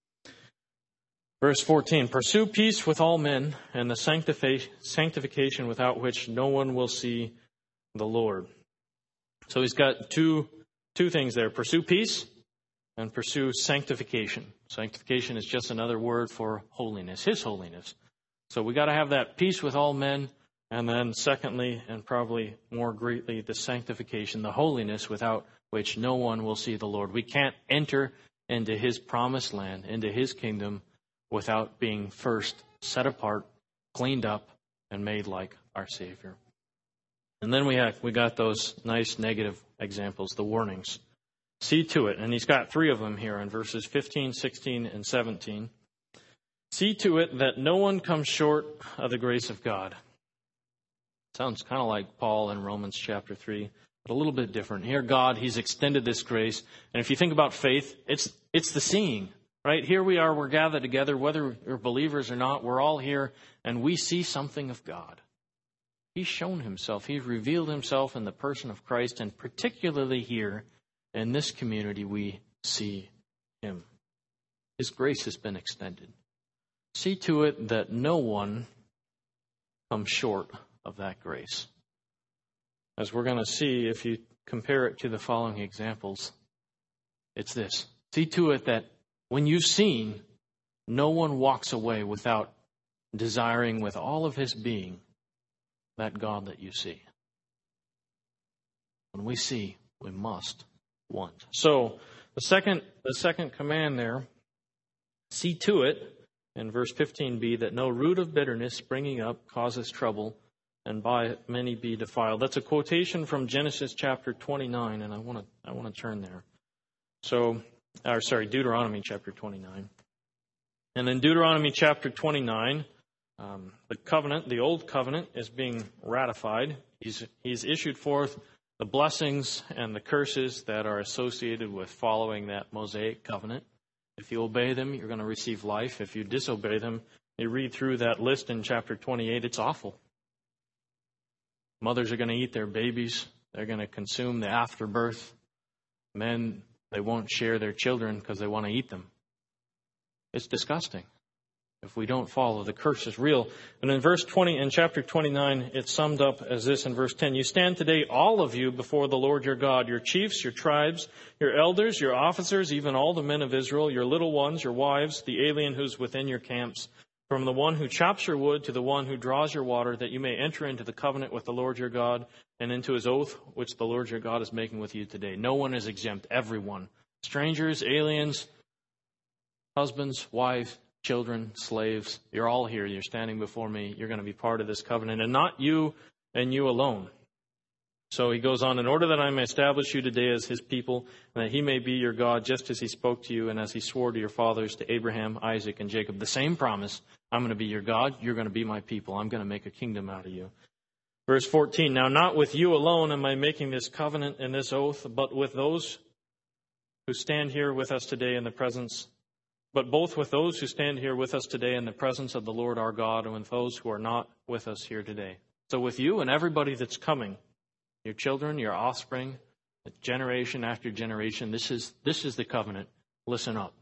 Verse 14, pursue peace with all men and the sanctification without which no one will see the Lord. So he's got two things there. Pursue peace and pursue sanctification. Sanctification is just another word for holiness, his holiness. So we got to have that peace with all men. And then secondly, and probably more greatly, the sanctification, the holiness without which no one will see the Lord. We can't enter into his promised land, into his kingdom, without being first set apart, cleaned up, and made like our Savior. And then we got those nice negative examples, the warnings. See to it, and he's got 3 of them here in verses 15, 16, and 17. See to it that no one comes short of the grace of God. Sounds kind of like Paul in Romans chapter 3, but a little bit different. Here, God, he's extended this grace. And if you think about faith, it's the seeing, right? Here we are, we're gathered together, whether we're believers or not, we're all here, and we see something of God. He's shown himself. He's revealed himself in the person of Christ, and particularly here in this community, we see him. His grace has been extended. See to it that no one comes short of that grace. As we're going to see, if you compare it to the following examples, it's this. See to it that when you've seen, no one walks away without desiring with all of his being that God that you see. When we see, we must want. So the second command there, see to it, in verse 15b, that no root of bitterness springing up causes trouble, and by it many be defiled. That's a quotation from Genesis chapter 29, and I want to turn there. Deuteronomy chapter 29. And in Deuteronomy chapter 29, the old covenant is being ratified. He's issued forth the blessings and the curses that are associated with following that Mosaic covenant. If you obey them, you're going to receive life. If you disobey them, you read through that list in chapter 28, it's awful. Mothers are going to eat their babies. They're going to consume the afterbirth. Men, they won't share their children because they want to eat them. It's disgusting. If we don't follow, the curse is real. And in chapter 29, it's summed up as this in verse 10. You stand today, all of you, before the Lord your God, your chiefs, your tribes, your elders, your officers, even all the men of Israel, your little ones, your wives, the alien who's within your camps, from the one who chops your wood to the one who draws your water, that you may enter into the covenant with the Lord your God and into his oath, which the Lord your God is making with you today. No one is exempt, everyone. Strangers, aliens, husbands, wives, children, slaves, you're all here. You're standing before me. You're going to be part of this covenant, and not you and you alone. So he goes on, in order that I may establish you today as his people, and that he may be your God, just as he spoke to you and as he swore to your fathers, to Abraham, Isaac, and Jacob. The same promise. I'm going to be your God. You're going to be my people. I'm going to make a kingdom out of you. Verse 14, now not with you alone am I making this covenant and this oath, but with those who stand here with us today in the presence But both with those who stand here with us today in the presence of the Lord our God, and with those who are not with us here today. So with you and everybody that's coming, your children, your offspring, generation after generation, this is the covenant. Listen up.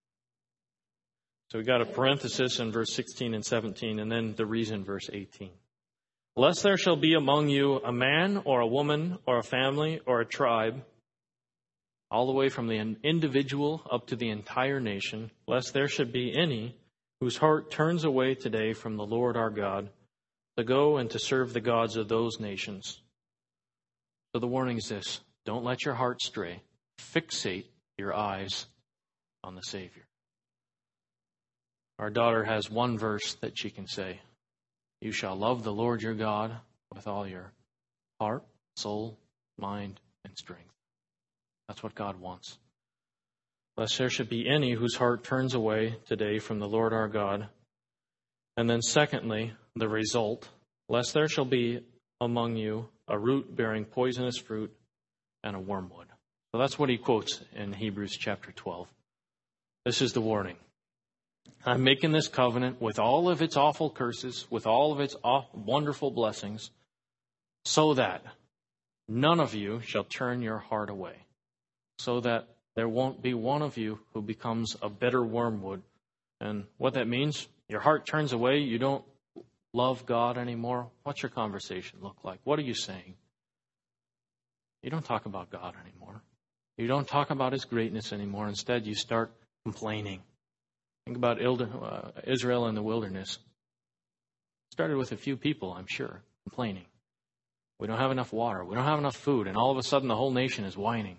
So we got a parenthesis in verse 16 and 17, and then the reason, verse 18. Lest there shall be among you a man or a woman or a family or a tribe all the way from the individual up to the entire nation, lest there should be any whose heart turns away today from the Lord our God to go and to serve the gods of those nations. So the warning is this: don't let your heart stray. Fixate your eyes on the Savior. Our daughter has one verse that she can say: you shall love the Lord your God with all your heart, soul, mind, and strength. That's what God wants. Lest there should be any whose heart turns away today from the Lord our God. And then secondly, the result: lest there shall be among you a root bearing poisonous fruit and a wormwood. So that's what he quotes in Hebrews chapter 12. This is the warning. I'm making this covenant with all of its awful curses, with all of its wonderful blessings, so that none of you shall turn your heart away, so that there won't be one of you who becomes a bitter wormwood. And what that means, your heart turns away, you don't love God anymore. What's your conversation look like? What are you saying? You don't talk about God anymore. You don't talk about His greatness anymore. Instead, you start complaining. Think about Israel in the wilderness. Started with a few people, I'm sure, complaining. We don't have enough water. We don't have enough food. And all of a sudden, the whole nation is whining.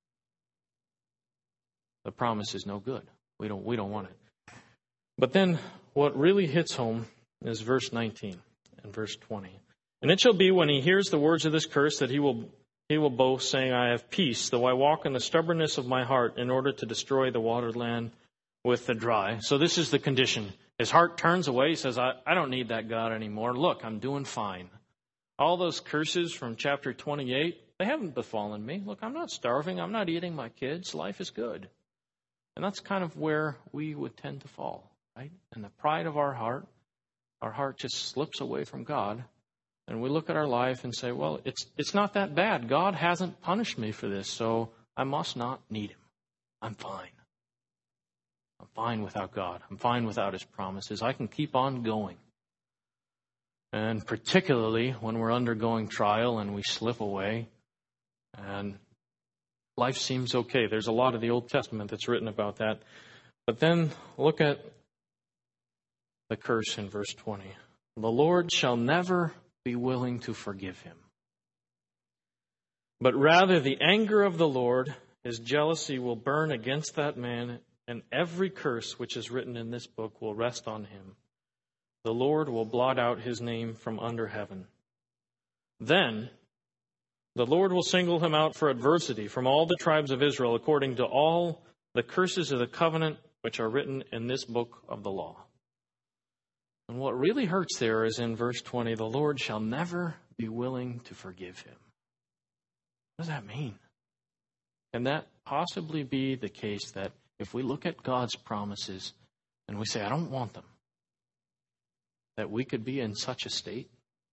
The promise is no good. We don't want it. But then what really hits home is verse 19 and verse 20. And it shall be when he hears the words of this curse that he will boast, saying, I have peace, though I walk in the stubbornness of my heart in order to destroy the watered land with the dry. So this is the condition. His heart turns away. He says, I don't need that God anymore. Look, I'm doing fine. All those curses from chapter 28, they haven't befallen me. Look, I'm not starving. I'm not eating my kids. Life is good. And that's kind of where we would tend to fall, right? In the pride of our heart just slips away from God. And we look at our life and say, well, it's not that bad. God hasn't punished me for this, so I must not need Him. I'm fine. I'm fine without God. I'm fine without His promises. I can keep on going. And particularly when we're undergoing trial and we slip away and life seems okay. There's a lot of the Old Testament that's written about that. But then look at the curse in verse 20. The Lord shall never be willing to forgive him, but rather the anger of the Lord, His jealousy will burn against that man, and every curse which is written in this book will rest on him. The Lord will blot out his name from under heaven. Then the Lord will single him out for adversity from all the tribes of Israel, according to all the curses of the covenant which are written in this book of the law. And what really hurts there is in verse 20, the Lord shall never be willing to forgive him. What does that mean? Can that possibly be the case that if we look at God's promises and we say, I don't want them, that we could be in such a state?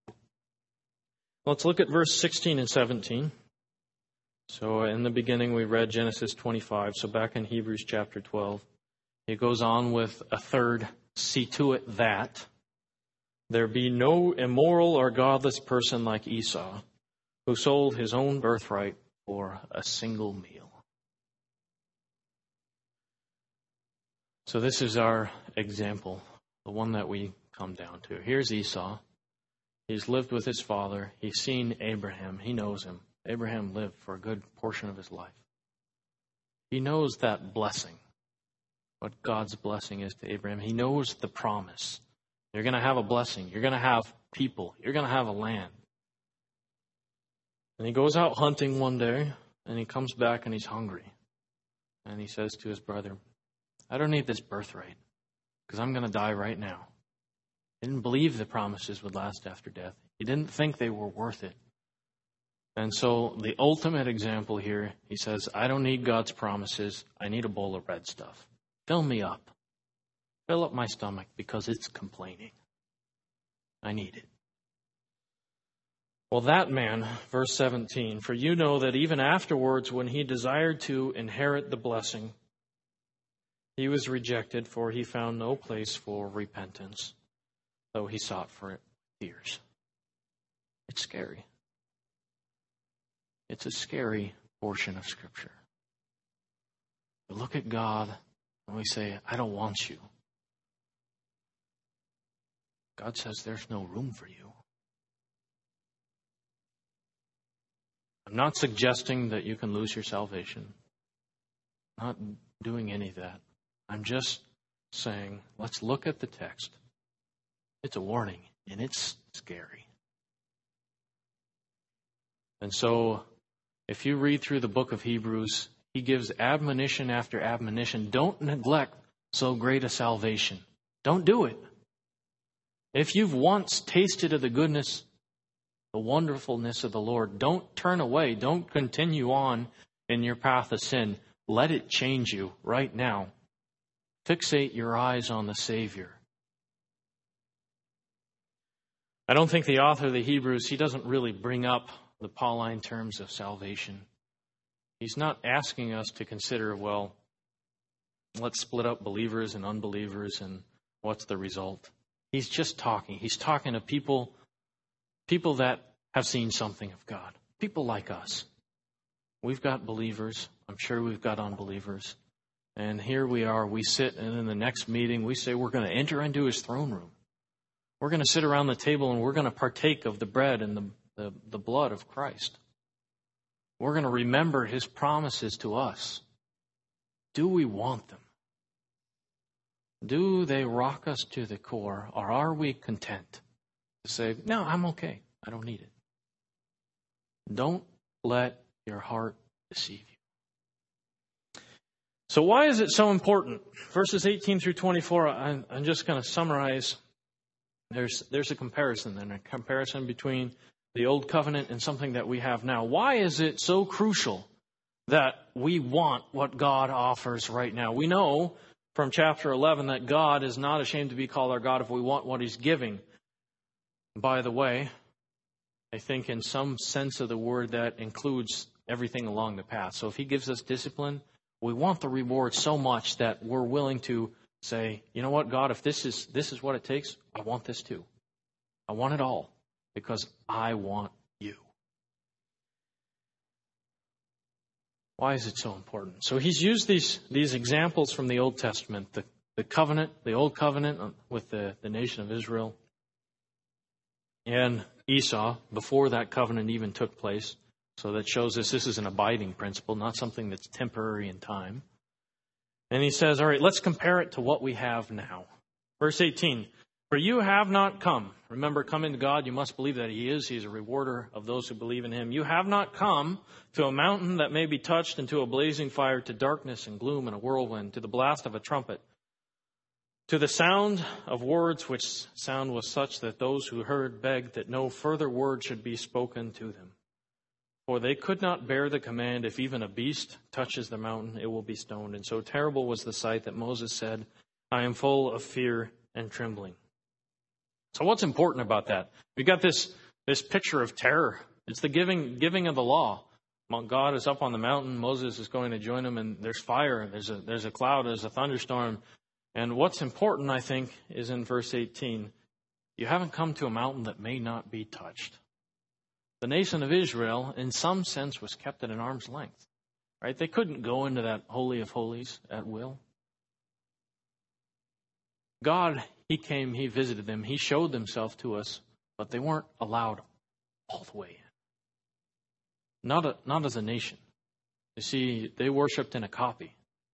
Let's look at verse 16 and 17. So in the beginning we read Genesis 25. So back in Hebrews chapter 12, he goes on with a third see to it that there be no immoral or godless person like Esau, who sold his own birthright for a single meal. So this is our example, the one that we come down to. Here's Esau. He's lived with his father. He's seen Abraham. He knows him. Abraham lived for a good portion of his life. He knows that blessing, what God's blessing is to Abraham. He knows the promise. You're going to have a blessing. You're going to have people. You're going to have a land. And he goes out hunting one day, and he comes back and he's hungry. And he says to his brother, I don't need this birthright, because I'm going to die right now. He didn't believe the promises would last after death. He didn't think they were worth it. And so the ultimate example here, he says, I don't need God's promises. I need a bowl of red stuff. Fill me up. Fill up my stomach because it's complaining. I need it. Well, that man, verse 17, for you know that even afterwards when he desired to inherit the blessing, he was rejected, for he found no place for repentance, though he sought for it with tears. It's scary. It's a scary portion of Scripture. We look at God and we say, I don't want you. God says there's no room for you. I'm not suggesting that you can lose your salvation. I'm not doing any of that. I'm just saying, let's look at the text. It's a warning, and it's scary. And so, if you read through the book of Hebrews, he gives admonition after admonition. Don't neglect so great a salvation. Don't do it. If you've once tasted of the goodness, the wonderfulness of the Lord, don't turn away. Don't continue on in your path of sin. Let it change you right now. Fixate your eyes on the Savior. I don't think the author of the Hebrews, he doesn't really bring up the Pauline terms of salvation. He's not asking us to consider, well, let's split up believers and unbelievers and what's the result. He's just talking. He's talking to people that have seen something of God. People like us. We've got believers. I'm sure we've got unbelievers. And here we are. We sit, and in the next meeting, we say we're going to enter into his throne room. We're going to sit around the table, and we're going to partake of the bread and the blood of Christ. We're going to remember his promises to us. Do we want them? Do they rock us to the core, or are we content to say, no, I'm okay. I don't need it. Don't let your heart deceive you. So why is it so important? Verses 18 through 24, I'm just going to summarize. There's a comparison then, a comparison between the old covenant and something that we have now. Why is it so crucial that we want what God offers right now? We know from chapter 11 that God is not ashamed to be called our God if we want what he's giving. By the way, I think in some sense of the word that includes everything along the path. So if he gives us discipline, we want the reward so much that we're willing to say, you know what, God, if this is what it takes, I want this too. I want it all because I want you. Why is it so important? So he's used these examples from the Old Testament, the covenant, the old covenant with the nation of Israel, and Esau, before that covenant even took place. So that shows us this is an abiding principle, not something that's temporary in time. And he says, all right, let's compare it to what we have now. Verse 18, for you have not come. Remember, coming to God, you must believe that he is. He is a rewarder of those who believe in him. You have not come to a mountain that may be touched, and to a blazing fire, to darkness and gloom and a whirlwind, to the blast of a trumpet, to the sound of words, which sound was such that those who heard begged that no further word should be spoken to them. For they could not bear the command, if even a beast touches the mountain, it will be stoned. And so terrible was the sight that Moses said, I am full of fear and trembling. So what's important about that? We've got this picture of terror. It's the giving of the law. God is up on the mountain. Moses is going to join him, and there's fire. There's a cloud. There's a thunderstorm. And what's important, I think, is in verse 18. You haven't come to a mountain that may not be touched. The nation of Israel, in some sense, was kept at an arm's length. Right? They couldn't go into that Holy of Holies at will. God, he came, he visited them, he showed himself to us, but they weren't allowed all the way in. Not as a nation. You see, they worshipped in a copy,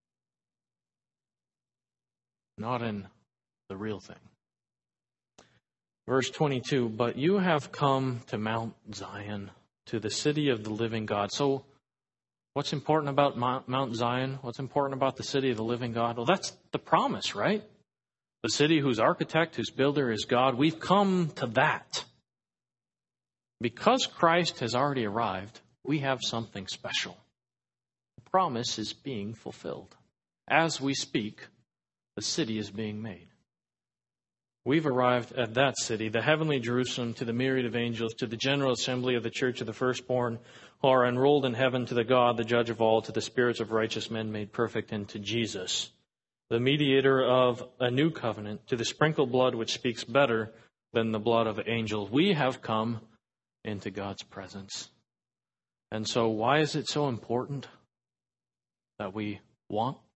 not in the real thing. Verse 22, but you have come to Mount Zion, to the city of the living God. So what's important about Mount Zion? What's important about the city of the living God? Well, that's the promise, right? The city whose architect, whose builder is God. We've come to that. Because Christ has already arrived, we have something special. The promise is being fulfilled. As we speak, the city is being made. We've arrived at that city, the heavenly Jerusalem, to the myriad of angels, to the general assembly of the church of the firstborn, who are enrolled in heaven, to the God, the judge of all, to the spirits of righteous men made perfect, and to Jesus, the mediator of a new covenant, to the sprinkled blood which speaks better than the blood of angels. We have come into God's presence. And so why is it so important that we want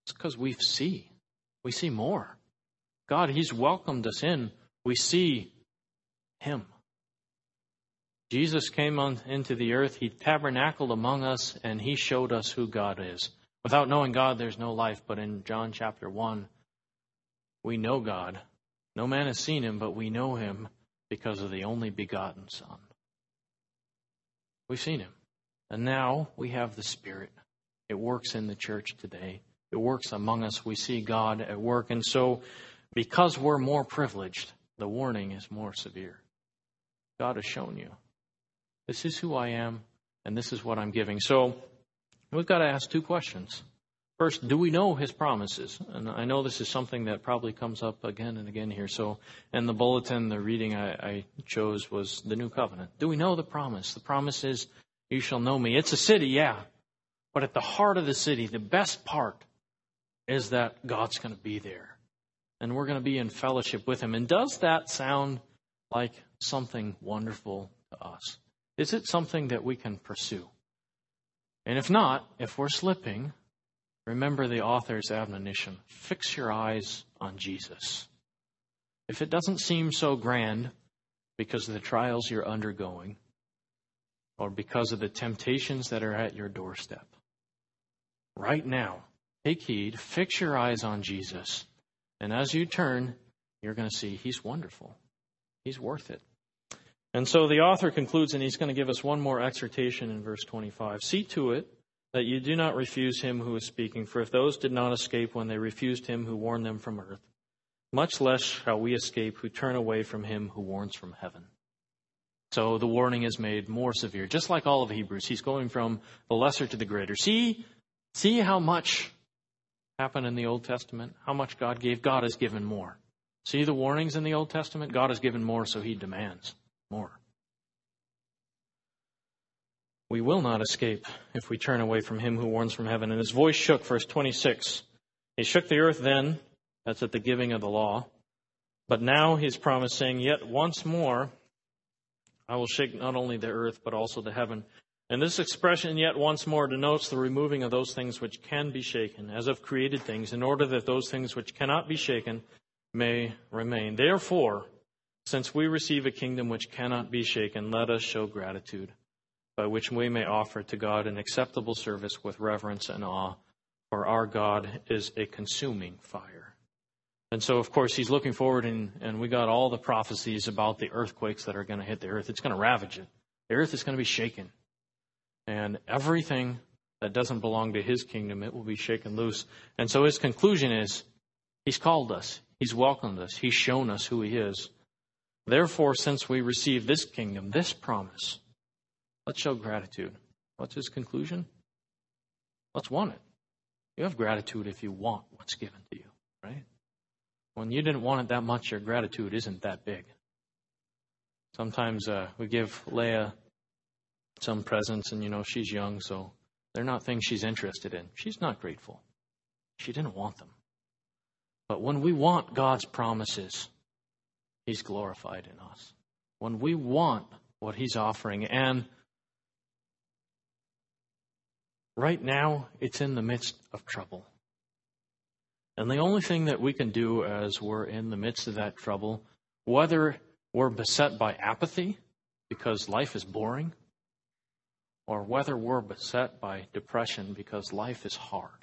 It's because we see more. God, He's welcomed us in. We see Him. Jesus came into the earth. He tabernacled among us, and He showed us who God is. Without knowing God, there's no life. But in John chapter 1, we know God. No man has seen Him, but we know Him because of the only begotten Son. We've seen Him. And now we have the Spirit. It works in the church today. It works among us. We see God at work. And so, because we're more privileged, the warning is more severe. God has shown you. This is who I am, and this is what I'm giving. So, we've got to ask two questions. First, do we know His promises? And I know this is something that probably comes up again and again here. So, in the bulletin, the reading I chose was the New Covenant. Do we know the promise? The promise is, you shall know me. It's a city, yeah. But at the heart of the city, the best part is that God's going to be there. And we're going to be in fellowship with Him. And does that sound like something wonderful to us? Is it something that we can pursue? And if not, if we're slipping, remember the author's admonition. Fix your eyes on Jesus. If it doesn't seem so grand because of the trials you're undergoing, or because of the temptations that are at your doorstep, right now, take heed, fix your eyes on Jesus. And as you turn, you're going to see He's wonderful. He's worth it. And so the author concludes, and he's going to give us one more exhortation in verse 25. See to it that you do not refuse Him who is speaking, for if those did not escape when they refused Him who warned them from earth, much less shall we escape who turn away from Him who warns from heaven. So the warning is made more severe. Just like all of Hebrews, he's going from the lesser to the greater. See how much happened in the Old Testament? How much God gave? God has given more. See the warnings in the Old Testament? God has given more, so He demands more. We will not escape if we turn away from Him who warns from heaven. And His voice shook, verse 26. He shook the earth then, that's at the giving of the law. But now He's promising, yet once more, I will shake not only the earth, but also the heaven. And this expression, yet once more, denotes the removing of those things which can be shaken, as of created things, in order that those things which cannot be shaken may remain. Therefore, since we receive a kingdom which cannot be shaken, let us show gratitude, by which we may offer to God an acceptable service with reverence and awe, for our God is a consuming fire. And so, of course, he's looking forward, and we got all the prophecies about the earthquakes that are going to hit the earth. It's going to ravage it. The earth is going to be shaken. And everything that doesn't belong to His kingdom, it will be shaken loose. And so his conclusion is, He's called us. He's welcomed us. He's shown us who He is. Therefore, since we receive this kingdom, this promise, let's show gratitude. What's his conclusion? Let's want it. You have gratitude if you want what's given to you, right? When you didn't want it that much, your gratitude isn't that big. Sometimes we give Leah some presents, and she's young, so they're not things she's interested in. She's not grateful. She didn't want them. But when we want God's promises, He's glorified in us. When we want what He's offering, and right now, it's in the midst of trouble. And the only thing that we can do as we're in the midst of that trouble, whether we're beset by apathy because life is boring, or whether we're beset by depression because life is hard,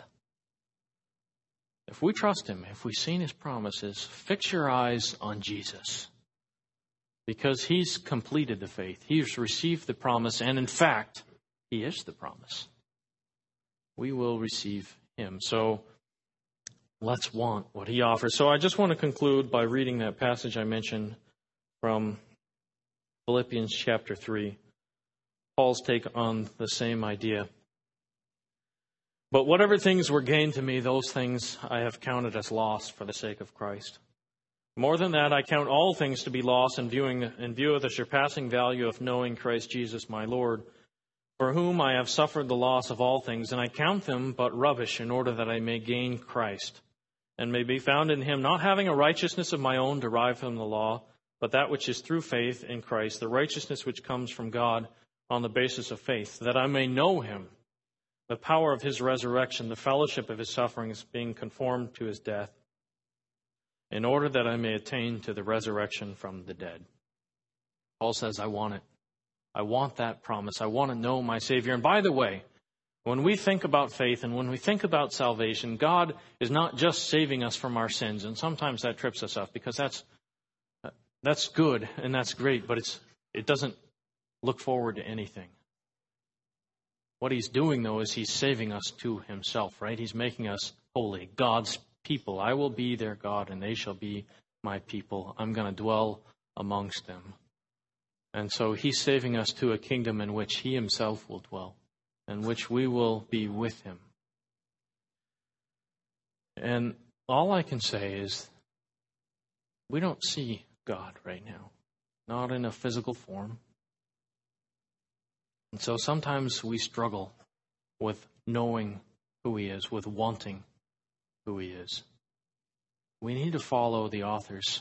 if we trust Him, if we've seen His promises, fix your eyes on Jesus. Because He's completed the faith. He's received the promise, and in fact, He is the promise. We will receive Him. So let's want what He offers. So I just want to conclude by reading that passage I mentioned from Philippians chapter 3. Paul's take on the same idea. But whatever things were gained to me, those things I have counted as loss for the sake of Christ. More than that, I count all things to be lost in view of the surpassing value of knowing Christ Jesus my Lord, for whom I have suffered the loss of all things, and I count them but rubbish in order that I may gain Christ, and may be found in Him, not having a righteousness of my own derived from the law, but that which is through faith in Christ, the righteousness which comes from God on the basis of faith, that I may know Him the power of his resurrection, the fellowship of his sufferings, being conformed to his death, in order that I may attain to the resurrection from the dead. Paul says, I want it. I want that promise. I want to know my Savior. And by the way, when we think about faith and when we think about salvation, God is not just saving us from our sins. And sometimes that trips us up because that's good and that's great, but it doesn't look forward to anything. What he's doing, though, is he's saving us to himself, right? He's making us holy, God's people. I will be their God, and they shall be my people. I'm going to dwell amongst them. And so he's saving us to a kingdom in which he himself will dwell, in which we will be with him. And all I can say is we don't see God right now, not in a physical form. And so sometimes we struggle with knowing who he is, with wanting who he is. We need to follow the author's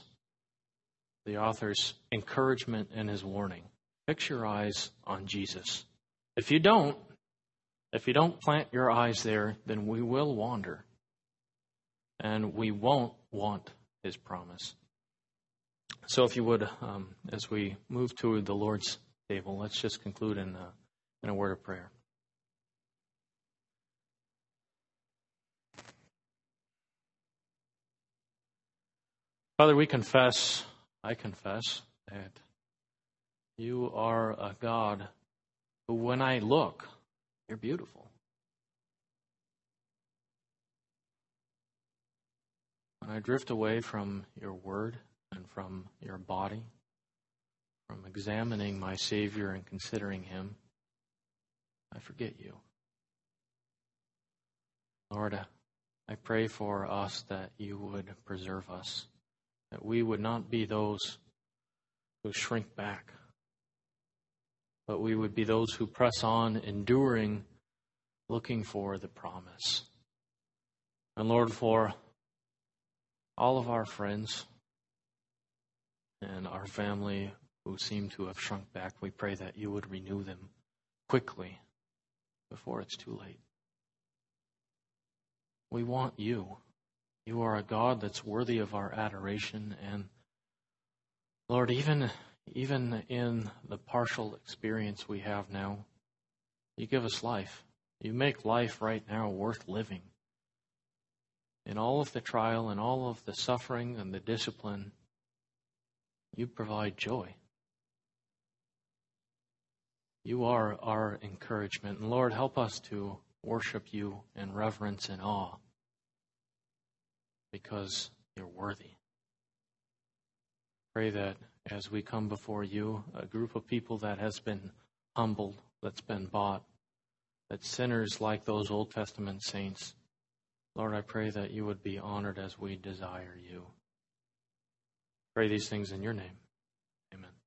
encouragement and his warning. Fix your eyes on Jesus. If you don't plant your eyes there, then we will wander. And we won't want his promise. So if you would, as we move to the Lord's table, let's just conclude in a word of prayer. Father, I confess that you are a God who, when I look, you're beautiful. When I drift away from your word and from your body, from examining my Savior and considering him, I forget you. Lord, I pray for us that you would preserve us, that we would not be those who shrink back, but we would be those who press on, enduring, looking for the promise. And Lord, for all of our friends and our family who seem to have shrunk back, we pray that you would renew them quickly before it's too late. We want you. You are a God that's worthy of our adoration. And Lord, even in the partial experience we have now, you give us life. You make life right now worth living. In all of the trial and all of the suffering and the discipline, you provide joy. You are our encouragement. And Lord, help us to worship you in reverence and awe because you're worthy. Pray that as we come before you, a group of people that has been humbled, that's been bought, that sinners like those Old Testament saints, Lord, I pray that you would be honored as we desire you. Pray these things in your name. Amen.